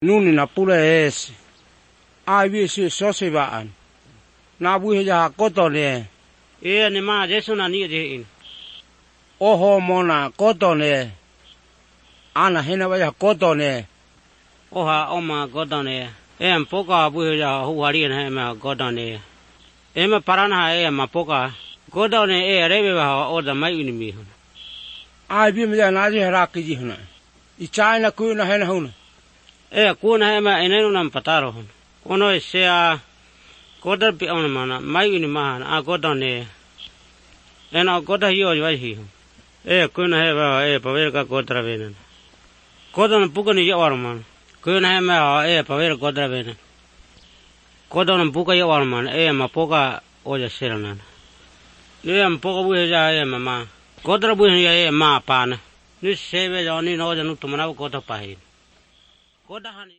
Nuni na pule esi. Ai visi sosibaan. Na buhja kotone. Ni ma Yesu na ni je. Oho mona kotone. Ana hena vaya kotone. Oha oma kotone. Poka buhja huari na ma kotone. Ma parana ma poka. Kotone rebe ba oda mai unimi. Ai bi me na je haraki ji huna. I China ku na hena huna. Ku na ma enenu nam pataro. Ono sea kota pi ona mana mai uni mana a kota ne ena kota hiyo vai hi kuna heva pavel ka kota venen kota na puka ni yawar man kuna hema pavel kota venen kota na puka yawar man ma poka oja seranan ni am poka bu ja mama kota bu ya ma pana ni seve jani no janu tumana kota pahin kota hani